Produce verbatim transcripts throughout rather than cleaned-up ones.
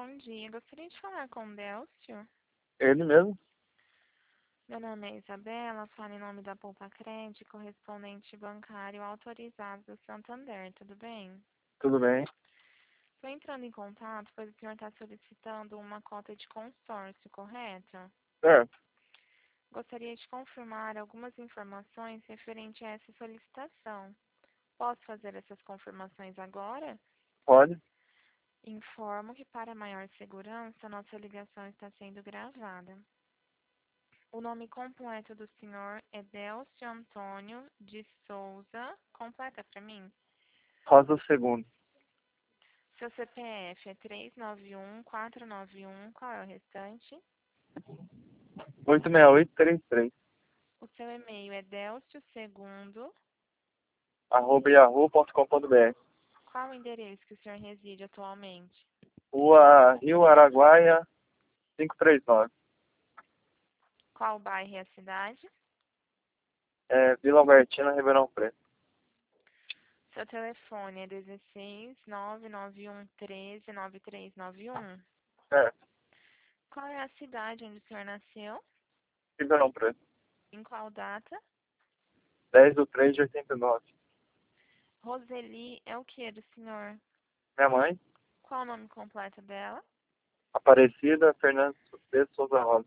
bom dia. Gostaria de falar com o Délcio. Ele mesmo? Meu nome é Isabela, falo em nome da Poupa Cred, correspondente bancário autorizado do Santander, tudo bem? Tudo bem? Estou entrando em contato, pois o senhor está solicitando uma cota de consórcio, correto? Certo. Gostaria de confirmar algumas informações referente a essa solicitação. Posso fazer essas confirmações agora? Pode? Informo que, para maior segurança, nossa ligação está sendo gravada. O nome completo do senhor é Délcio Antônio de Souza. Completa para mim. Rosa segundo. Seu C P F é três nove um, quatro nove um. Qual é o restante? oito seis oito três três. O seu e-mail é delcio segundo. Arroba yahoo ponto com ponto br. Qual o endereço que o senhor reside atualmente? Rua Rio Araguaia quinhentos e trinta e nove. Qual o bairro e a cidade? É, Vila Albertina, Ribeirão Preto. Seu telefone é dezesseis, nove nove um, treze, nove três nove um. Certo. Qual é a cidade onde o senhor nasceu? Ribeirão Preto. Em qual data? dez de três de oitenta e nove. Roseli é o que do senhor? Minha mãe? Qual o nome completo dela? Aparecida Fernandes de Souza Rosa.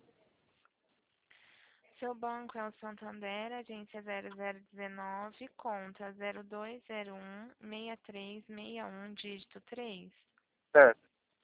Seu banco é o Santander, agência zero zero um nove, conta zero dois zero um, seis três seis um, dígito três. Certo.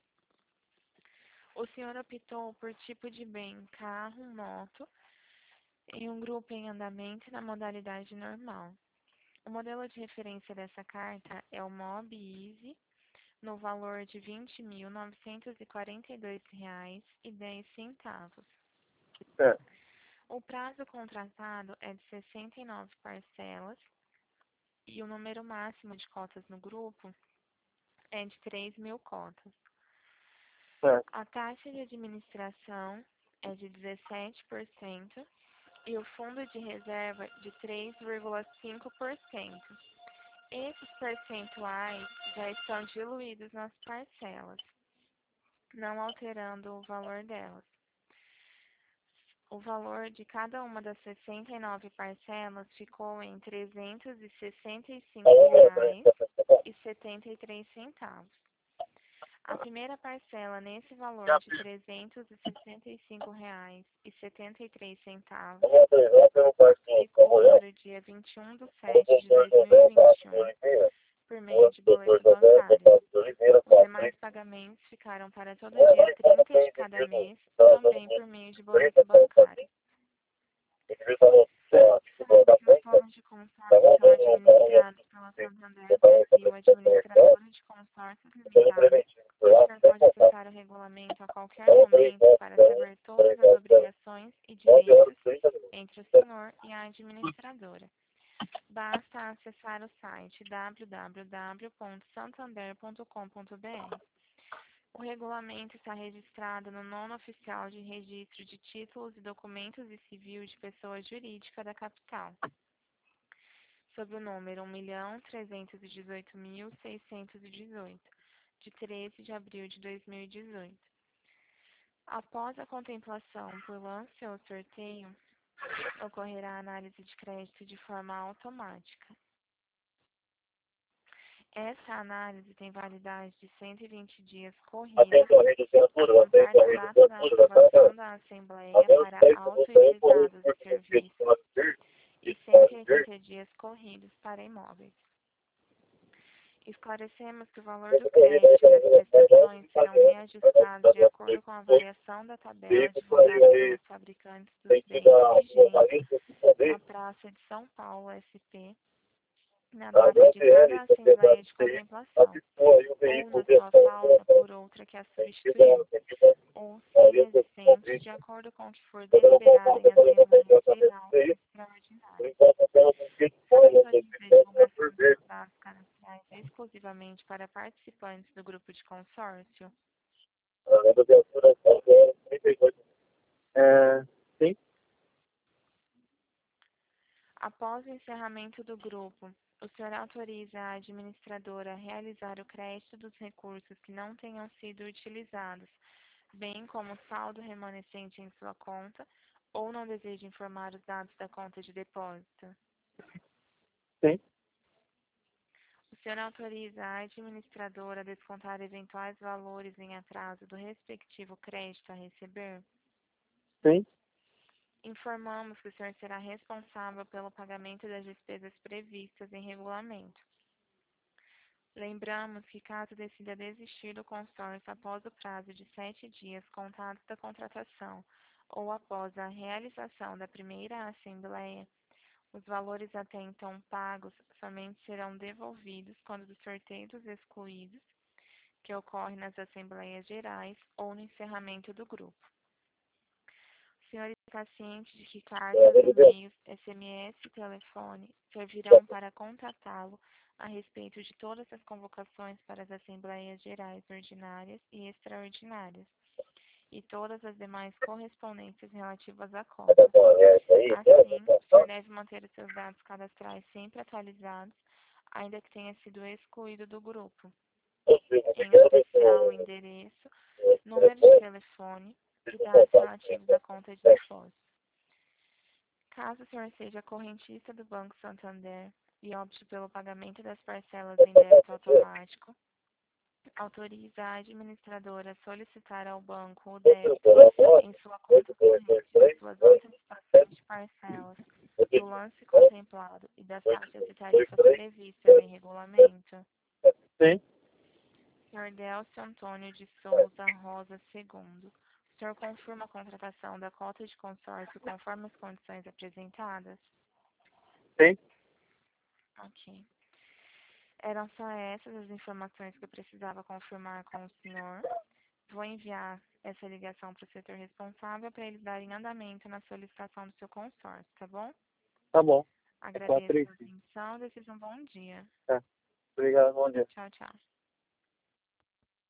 O senhor optou por tipo de bem, carro, moto, em um grupo em andamento e na modalidade normal. O modelo de referência dessa carta é o Mob Easy, no valor de vinte mil novecentos e quarenta e dois reais e dez centavos. Certo. O prazo contratado é de sessenta e nove parcelas e o número máximo de cotas no grupo é de três mil cotas. Certo. A taxa de administração é de dezessete por cento e o fundo de reserva de três vírgula cinco por cento. Esses percentuais já estão diluídos nas parcelas, não alterando o valor delas. O valor de cada uma das sessenta e nove parcelas ficou em trezentos e sessenta e cinco reais e setenta e três centavos. A primeira parcela nesse valor de trezentos e sessenta e cinco reais e setenta e três centavos ficou para o dia vinte e um de setembro de dois mil e vinte e um por meio de boleto bancário. Os demais pagamentos ficaram para todo dia trinta de cada mês, também por meio de boleto bancário. Os planos de consórcio são administrados pela Santander Brasil, administradora de consórcios limitada. O senhor pode acessar o regulamento a qualquer momento para saber todas as obrigações e direitos entre o senhor e a administradora. Basta acessar o site w w w ponto santander ponto com ponto b r. O regulamento está registrado no nono oficial de registro de títulos e documentos e civil de pessoa jurídica da capital, sob o número um milhão trezentos e dezoito mil seiscentos e dezoito, de treze de abril de dois mil e dezoito. Após a contemplação por lance ou sorteio, ocorrerá a análise de crédito de forma automática. Essa análise tem validade de cento e vinte dias corridos, a contar da data da aprovação da Assembleia para auto-utilizados e serviços e cento e oitenta dias corridos para imóveis. Esclarecemos que o valor do crédito e das prestações serão reajustados de acordo com a variação da tabela divulgada pelos fabricantes dos bens vigentes na Praça de São Paulo, S P, na data de cada Assembleia de Contemplação, ou na sua falta por outra que a substituiu, ou se inexistente, de acordo com o que for deliberado em Assembleia Geral Extraordinária. Se autoriza a divulgação dos dados cadastrais exclusivamente para participantes do grupo de consórcio? É, sim. Após o encerramento do grupo, o senhor autoriza a administradora a realizar o crédito dos recursos que não tenham sido utilizados, bem como o saldo remanescente em sua conta, ou não deseja informar os dados da conta de depósito? Sim. O senhor autoriza a administradora a descontar eventuais valores em atraso do respectivo crédito a receber? Sim. Informamos que o senhor será responsável pelo pagamento das despesas previstas em regulamento. Lembramos que, caso decida desistir do consórcio após o prazo de sete dias contados da contratação ou após a realização da primeira assembleia, os valores até então pagos somente serão devolvidos quando do sorteio dos excluídos, que ocorre nas assembleias gerais ou no encerramento do grupo. O senhor está ciente de que cartas, e-mails, S M S e telefone servirão para contatá-lo a respeito de todas as convocações para as assembleias gerais ordinárias e extraordinárias e todas as demais correspondências relativas à cota. Assim, o senhor deve manter os seus dados cadastrais sempre atualizados, ainda que tenha sido excluído do grupo, em especial o endereço, número de telefone e dados relativos à conta de depósito. Caso o senhor seja correntista do Banco Santander e opte pelo pagamento das parcelas em débito automático, autoriza a administradora a solicitar ao banco o débito em sua conta corrente das suas antecipações de parcelas, do lance contemplado e das taxas e tarifas previstas em regulamento? Sim. senhor Delcio Antônio de Souza Rosa segundo. O senhor confirma a contratação da cota de consórcio conforme as condições apresentadas? Sim. Ok. Eram só essas as informações que eu precisava confirmar com o senhor. Vou enviar essa ligação para o setor responsável para eles darem andamento na solicitação do seu consórcio, tá bom? Tá bom. Agradeço a atenção, desejo um bom dia. Tá. Obrigado, bom dia. Tchau, tchau.